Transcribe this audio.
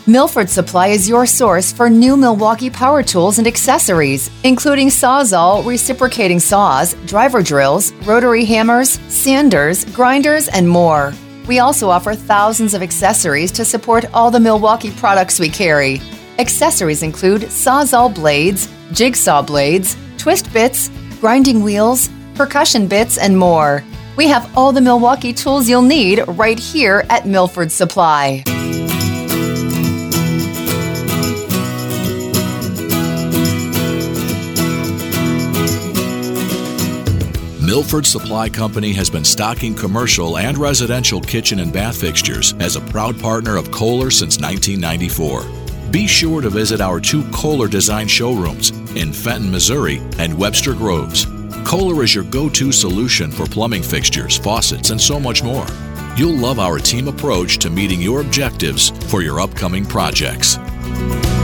Milford Supply is your source for new Milwaukee power tools and accessories, including Sawzall reciprocating saws, driver drills, rotary hammers, sanders, grinders, and more. We also offer thousands of accessories to support all the Milwaukee products we carry. Accessories include Sawzall blades, jigsaw blades, twist bits, grinding wheels, percussion bits, and more. We have all the Milwaukee tools you'll need right here at Milford Supply. Milford Supply Company has been stocking commercial and residential kitchen and bath fixtures as a proud partner of Kohler since 1994. Be sure to visit our 2 Kohler design showrooms in Fenton, Missouri and Webster Groves. Kohler is your go-to solution for plumbing fixtures, faucets, and so much more. You'll love our team approach to meeting your objectives for your upcoming projects.